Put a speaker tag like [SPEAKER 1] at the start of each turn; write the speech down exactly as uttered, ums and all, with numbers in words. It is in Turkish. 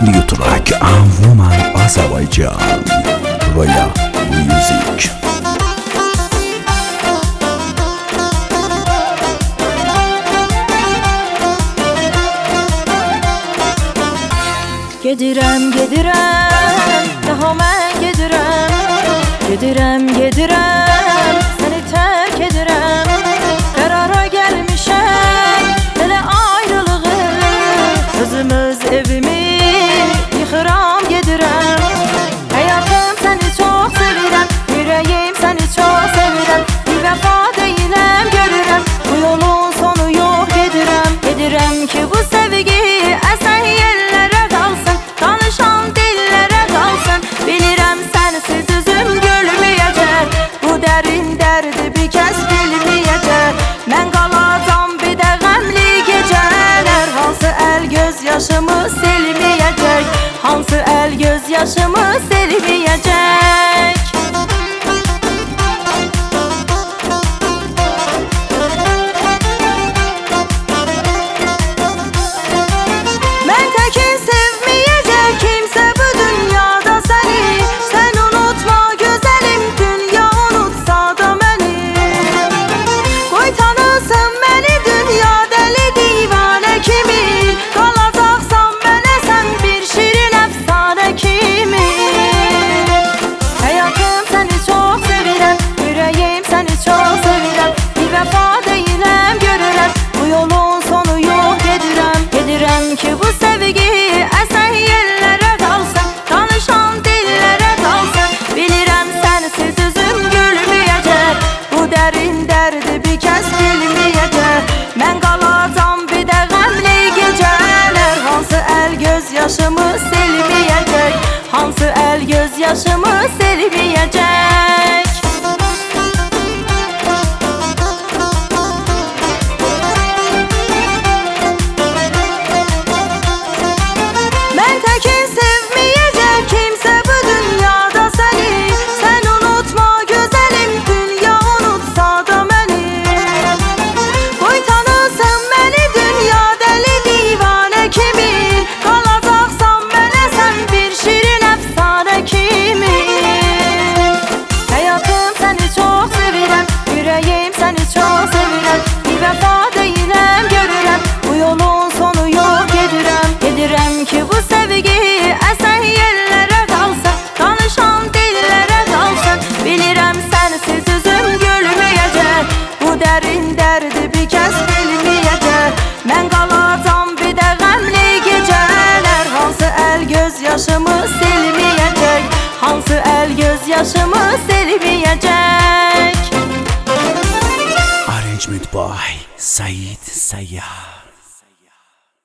[SPEAKER 1] New track and Woman Azerbaijan Roya Music.
[SPEAKER 2] Gedirem, gedirem, daha mən gedirem. Gedirem, gedirem, seni terk edirem. Karara gelmişem, hele ayrılığı. Özümüz evimi yıxıram, gedirem. Hayatım seni çok sevirem, yüreğim seni çok sevirem. Bir vefa deyilem, görürem, bu yolun sonu yok, gedirem. Gedirem ki bu sevgi esen yerlere kalsın, danışan dillere kalsın. Bilirəm sensiz üzüm gülmeyecek, bu derin derdi bir kez bilmeyecek. Mən qalacam bir de qəmli geceler, hansı el göz yaşımı silmeyecek, hansı el göz yaşımı silmeyecek. Ki bu sevgi esen yerlere kalsın, danışan dillere kalsın. Bilirəm sensiz üzüm gülmeyecek, bu derin derdi bir kez bilmeyecek. Mən qalacam bir de qəmli geceler, hansı el göz yaşımı silmeyecek, hansı el göz yaşımı silmeyecek. Ki bu sevgi esen yerlere kalsın, danışan dillere kalsın. Bilirəm sensiz üzüm gülmeyecek, bu derin derdi bir kez bilmeyecek. Mən qalacam bir de qəmli geceler, hansı el göz yaşımı silmeyecek, hansı el göz yaşımı silmeyecek.
[SPEAKER 1] Arrangement by Said Sayyah.